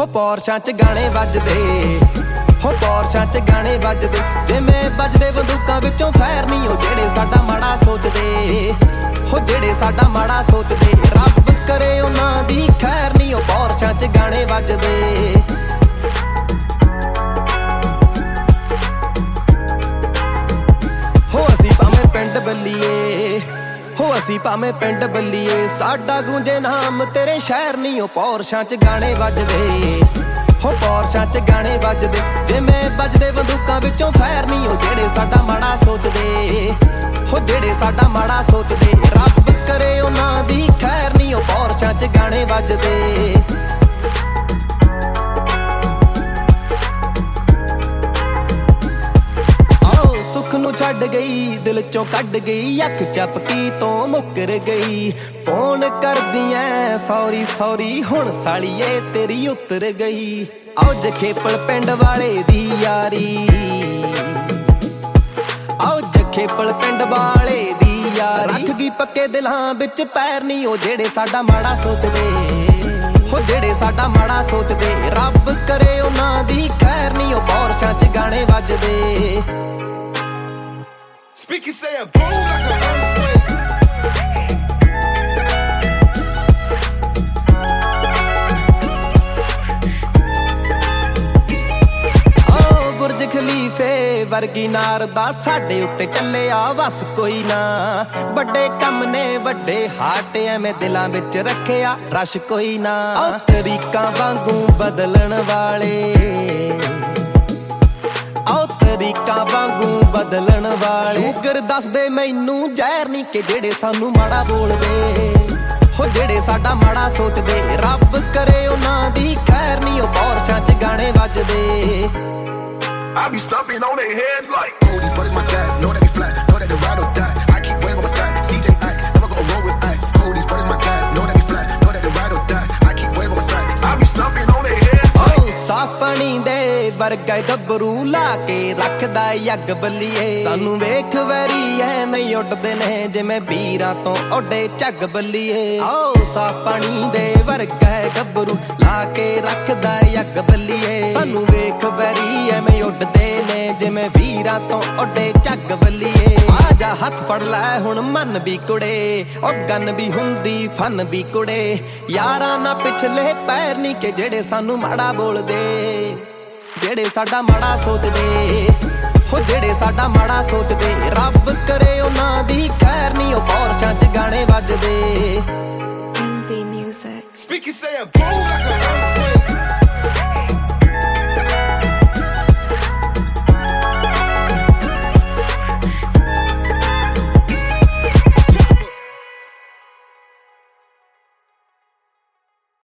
ਹੋ ਪੌਰਸ਼ਾਂ 'ਚ ਗਾਣੇ ਵੱਜਦੇ, ਹੋ ਪੌਰਸ਼ਾਂ 'ਚ ਗਾਣੇ ਵੱਜਦੇ, ਜਿਵੇਂ ਵੱਜਦੇ ਬੰਦੂਕਾਂ ਵਿੱਚੋਂ ਫੈਰ ਨਹੀਂ ਉਹ ਜਿਹੜੇ ਸਾਡਾ ਮਾੜਾ ਸੋਚਦੇ, ਹੋ ਜਿਹੜੇ ਸਾਡਾ ਮਾੜਾ ਸੋਚਦੇ। ਰੱਬ ਕਰੇ ਉਹਨਾਂ ਦੀ ਖੈਰ ਨਹੀਂ ਉਹ ਪੌਰਸ਼ਾਂ 'ਚ ਗਾਣੇ ਵੱਜਦੇ। ਹੋ ਅਸੀਂ ਭਾਵੇਂ ਪਿੰਡ ਬੱਲੀਏ, ਹੋ ਅਸੀਂ ਭਾਵੇਂ ਪਿੰਡ ਬੱਲੀਏ, ਸਾਡਾ ਗੂੰਜੇ ਨਾਮ ਤੇਰੇ ਸ਼ਹਿਰ ਨਹੀਂ ਉਹ ਪੌਰਸ਼ਾਂ 'ਚ ਗਾਣੇ ਵੱਜਦੇ, ਹੋ ਪੌਰਸ਼ਾਂ 'ਚ ਗਾਣੇ ਵੱਜਦੇ, ਜਿਵੇਂ ਵੱਜਦੇ ਬੰਦੂਕਾਂ ਵਿੱਚੋਂ ਫੈਰ ਨਹੀਂ ਉਹ ਜਿਹੜੇ ਸਾਡਾ ਮਾੜਾ ਸੋਚਦੇ, ਹੋ ਜਿਹੜੇ ਸਾਡਾ ਮਾੜਾ ਸੋਚਦੇ। ਰੱਬ ਕਰੇ ਉਹਨਾਂ ਦੀ ਖੈਰ ਨਹੀਂ ਉਹ ਪੌਰਸ਼ਾਂ 'ਚ ਗਾਣੇ ਵੱਜਦੇ। ਸੁੱਖ ਨੂੰ ਛੱਡ ਗਈ, ਦਿਲ ਚੋਂ ਕੱਢ ਗਈ, ਅੱਖ ਝਪਕੀ ਤੋਂ ਮੁੱਕਰ ਗਈ, ਫੋਨ ਕਰਦੀ ਐ ਸੌਰੀ ਸੌਰੀ ਹੁਣ ਸਾਲੀਏ ਤੇਰੀ ਉਤਰ ਗਈ। ਆਓ ਜਖੇਪਲ ਪਿੰਡ ਵਾਲੇ ਦੀ ਯਾਰੀ, ਆਓ ਜਖੇਪਲ ਪਿੰਡ ਵਾਲੇ ਦੀ ਯਾਰੀ, ਰੱਖ ਗਈ ਪੱਕੇ ਦਿਲਾਂ ਵਿੱਚ ਪੈਰ ਨਹੀਂ ਉਹ ਜਿਹੜੇ ਸਾਡਾ ਮਾੜਾ ਸੋਚਦੇ, ਹੋ ਜਿਹੜੇ ਸਾਡਾ ਮਾੜਾ ਸੋਚਦੇ। ਰੱਬ ਕਰੇ ਉਹਨਾਂ ਦੀ ਖੈਰ ਨਹੀਂ ਉਹ ਪੌਰਸ਼ਾਂ 'ਚ ਗਾਣੇ ਵੱਜਦੇ। Speakers say a boom like an earthquake. ਬੁਰਜ ਖਲੀਫੇ ਵਰਗੀ ਨਾਰ ਦਾ ਸਾਡੇ ਉੱਤੇ ਚੱਲਿਆ ਵਸ ਕੋਈ ਨਾ, ਵੱਡੇ ਕੰਮ ਨੇ ਵੱਡੇ ਹਾਟ ਐਵੇਂ ਦਿਲਾਂ ਵਿੱਚ ਰੱਖਿਆ ਰਸ਼ ਕੋਈ ਨਾ। ਆਹ ਤਰੀਕਾਂ ਵਾਂਗੂ ਬਦਲਣ ਵਾਲੇ, ਆਓ ਤਰੀਕਾਂ ਵਾਂਗੂ ਬਦਲਣ ਵਾਲੇ, ਸ਼ੂਗਰ ਦੱਸਦੇ ਮੈਨੂੰ ਜ਼ਹਿਰ ਨਹੀਂ ਕਿ ਜਿਹੜੇ ਸਾਨੂੰ ਮਾੜਾ ਬੋਲਦੇ, ਹੋ ਜਿਹੜੇ ਸਾਡਾ ਮਾੜਾ ਸੋਚਦੇ। ਰੱਬ ਕਰੇ ਉਹਨਾਂ ਦੀ ਖੈਰ ਨਹੀਂ ਉਹ ਪੌਰਸ਼ਾਂ 'ਚ ਗਾਣੇ ਵੱਜਦੇ। I be stomping on their heads like, oh, these brothers my guys, know that we fly, know that they ride or die. I keep wave on my side, CJ Ike, never gonna roll with ice. Oh, these brothers my guys, know that we fly, know that they ride or die. I keep wave on my side, I be stomping on their heads like, oh, ਸਾਫ ਪਾਣੀ ਦੇ ਵਰਗਾ ਗੱਭਰੂ ਲਾ ਕੇ ਰੱਖਦਾ ਅੱਗ ਬੱਲੀਏ, ਸਾਨੂੰ ਵੇਖ ਵੈਰੀ ਐਵੇਂ ਉੱਡਦੇ ਨੇ ਜਿਵੇਂ ਵੀਰਾਂ ਤੋਂ ਉੱਡੇ ਝੱਗ ਬੱਲੀਏ। ਆਓ ਸਾਫ ਪਾਣੀ ਦੇ ਵਰਗਾ ਗੱਭਰੂ ਲਾ ਕੇ ਰੱਖਦਾ ਅੱਗ ਬੱਲੀਏ, ਸਾਨੂੰ ਵੇਖ ਵੈਰੀ ਐਵੇਂ ਉੱਡਦੇ ਨੇ ਜਿਵੇਂ ਵੀਰਾਂ ਤੋਂ ਉੱਡੇ ਝੱਗ ਬੱਲੀਏ। ਆ ਜਾ ਹੱਥ ਫੜ ਲੈ ਹੁਣ ਮਨ ਵੀ ਕੁੜੇ, ਉਹ ਗੰਨ ਵੀ ਹੁੰਦੀ ਫਨ ਵੀ ਕੁੜੇ, ਯਾਰਾਂ ਨਾ ਪਿਛਲੇ ਪੈਰ ਨਹੀਂ ਕਿ ਜਿਹੜੇ ਸਾਨੂੰ ਮਾੜਾ ਬੋਲਦੇ, ਜਿਹੜੇ ਸਾਡਾ ਮਾੜਾ ਸੋਚਦੇ, ਹੋ ਜਿਹੜੇ ਸਾਡਾ ਮਾੜਾ ਸੋਚਦੇ। ਰੱਬ ਕਰੇ ਉਹਨਾਂ ਦੀ ਖੈਰ ਨਹੀਂ ਉਹ ਪੌਰਸ਼ਾਂ 'ਚ ਗਾਣੇ ਵੱਜਦੇ। Envy Music. speakers say a boom like an earthquake.